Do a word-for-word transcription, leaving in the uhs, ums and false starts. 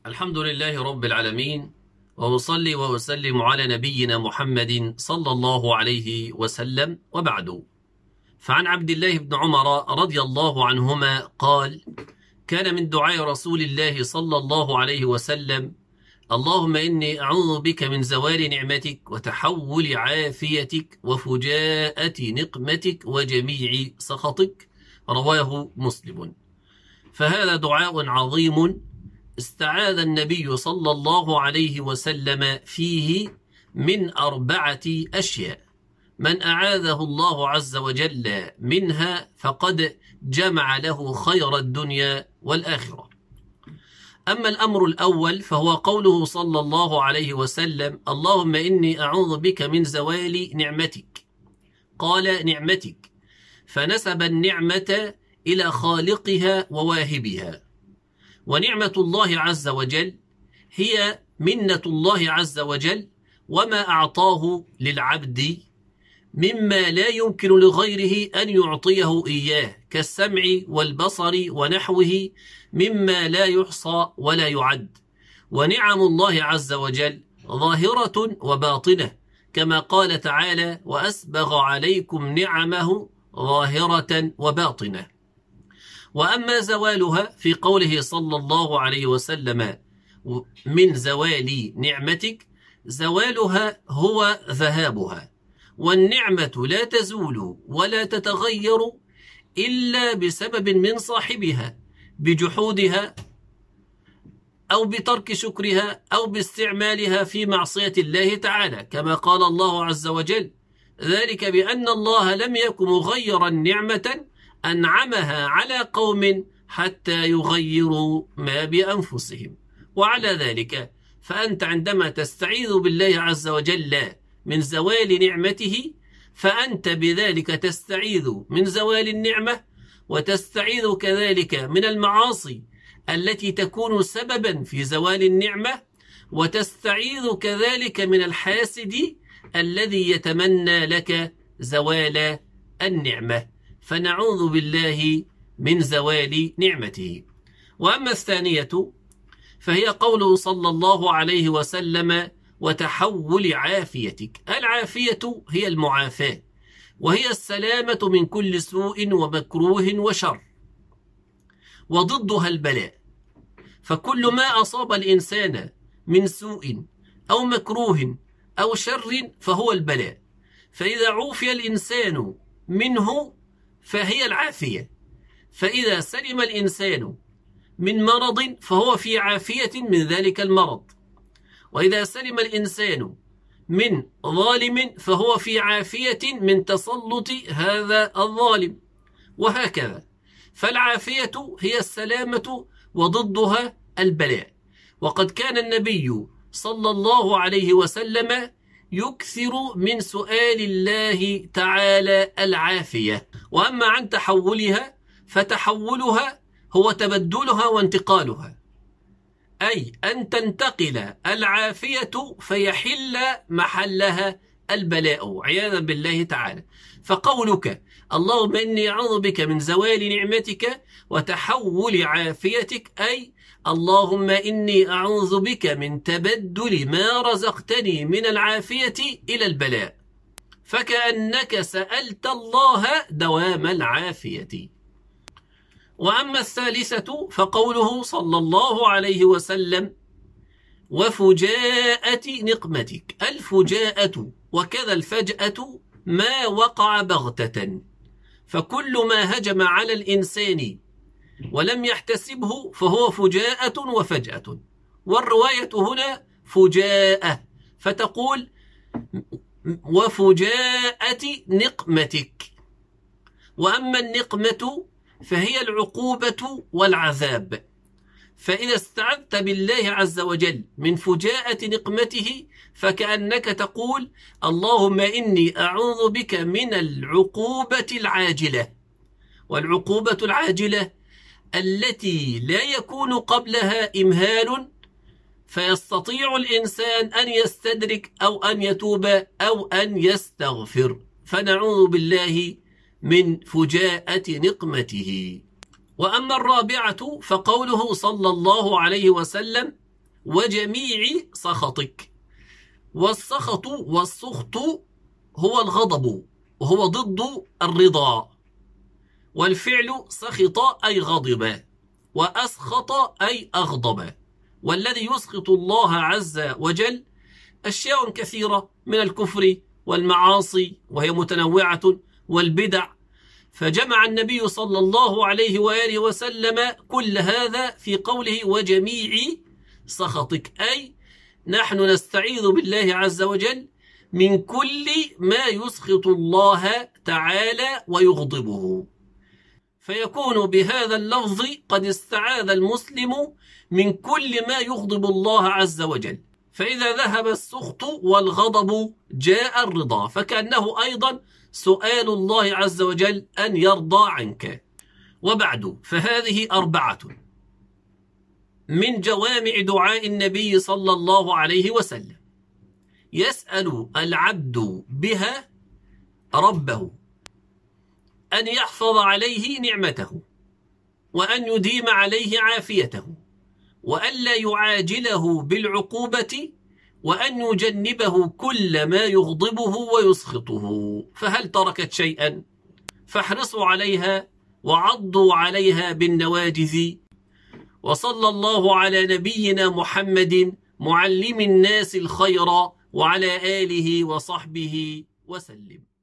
الحمد لله رب العالمين، وأصلي وأسلم على نبينا محمد صلى الله عليه وسلم، وبعد. فعن عبد الله بن عمر رضي الله عنهما قال: كان من دعاء رسول الله صلى الله عليه وسلم: اللهم إني أعوذ بك من زوال نعمتك وتحول عافيتك وفجاءة نقمتك وجميع سخطك. رواه مسلم. فهذا دعاء عظيم استعاذ النبي صلى الله عليه وسلم فيه من أربعة أشياء، من أعاذه الله عز وجل منها فقد جمع له خير الدنيا والآخرة. أما الأمر الأول فهو قوله صلى الله عليه وسلم: اللهم إني أعوذ بك من زوال نعمتك. قال نعمتك، فنسب النعمة إلى خالقها وواهبها. ونعمة الله عز وجل هي منة الله عز وجل وما أعطاه للعبد مما لا يمكن لغيره أن يعطيه إياه، كالسمع والبصر ونحوه مما لا يحصى ولا يعد. ونعم الله عز وجل ظاهرة وباطنة، كما قال تعالى: وأسبغ عليكم نعمه ظاهرة وباطنة. وأما زوالها في قوله صلى الله عليه وسلم: من زوال نعمتك، زوالها هو ذهابها. والنعمة لا تزول ولا تتغير إلا بسبب من صاحبها، بجحودها أو بترك شكرها أو باستعمالها في معصية الله تعالى، كما قال الله عز وجل: ذلك بأن الله لم يكن مغيرا نعمة أنعمها على قوم حتى يغيروا ما بأنفسهم. وعلى ذلك فأنت عندما تستعيذ بالله عز وجل من زوال نعمته، فأنت بذلك تستعيذ من زوال النعمة، وتستعيذ كذلك من المعاصي التي تكون سببا في زوال النعمة، وتستعيذ كذلك من الحاسد الذي يتمنى لك زوال النعمة، فنعوذ بالله من زوال نعمته. وأما الثانية فهي قوله صلى الله عليه وسلم: وتحول عافيتك. العافية هي المعافاة، وهي السلامة من كل سوء ومكروه وشر، وضدها البلاء. فكل ما أصاب الإنسان من سوء أو مكروه أو شر فهو البلاء. فإذا عوفي الإنسان منه فهي العافية، فإذا سلم الإنسان من مرض فهو في عافية من ذلك المرض، وإذا سلم الإنسان من ظالم فهو في عافية من تسلط هذا الظالم، وهكذا. فالعافية هي السلامة وضدها البلاء. وقد كان النبي صلى الله عليه وسلم يكثر من سؤال الله تعالى العافية. وأما عن تحولها فتحولها هو تبدلها وانتقالها، أي أن تنتقل العافية فيحل محلها البلاء عياذا بالله تعالى. فقولك: اللهم إني أعوذ بك من زوال نعمتك وتحول عافيتك، أي اللهم إني أعوذ بك من تبدل ما رزقتني من العافية إلى البلاء، فكأنك سألت الله دوام العافية. وأما الثالثة فقوله صلى الله عليه وسلم: وفجاءة نقمتك. الفجاءة وكذا الفجأة ما وقع بغتة، فكل ما هجم على الإنسان ولم يحتسبه فهو فجاءة وفجأة. والرواية هنا فجاءة، فتقول: وفجاءة نقمتك. وأما النقمة فهي العقوبة والعذاب. فإذا استعذت بالله عز وجل من فجاءة نقمته فكأنك تقول: اللهم إني أعوذ بك من العقوبة العاجلة. والعقوبة العاجلة التي لا يكون قبلها إمهال، فيستطيع الإنسان أن يستدرك أو أن يتوب أو أن يستغفر، فنعوذ بالله من فجاءة نقمته. وأما الرابعة فقوله صلى الله عليه وسلم: وجميع سخطك. والسخط والسخط هو الغضب، وهو ضد الرضا. والفعل سخط أي غضب، وأسخط أي أغضب. والذي يسخط الله عز وجل أشياء كثيرة من الكفر والمعاصي، وهي متنوعة، والبدع. فجمع النبي صلى الله عليه وآله وسلم كل هذا في قوله وجميع سخطك، أي نحن نستعيذ بالله عز وجل من كل ما يسخط الله تعالى ويغضبه. فيكون بهذا اللفظ قد استعاذ المسلم من كل ما يغضب الله عز وجل. فإذا ذهب السخط والغضب جاء الرضا، فكأنه أيضا سؤال الله عز وجل أن يرضى عنك. وبعد، فهذه أربعة من جوامع دعاء النبي صلى الله عليه وسلم يسأل العبد بها ربه أن يحفظ عليه نعمته، وأن يديم عليه عافيته، وأن لا يعاجله بالعقوبة، وأن يجنبه كل ما يغضبه ويسخطه. فهل تركت شيئا؟ فاحرصوا عليها وعضوا عليها بالنواجذ. وصلى الله على نبينا محمد معلم الناس الخير وعلى آله وصحبه وسلم.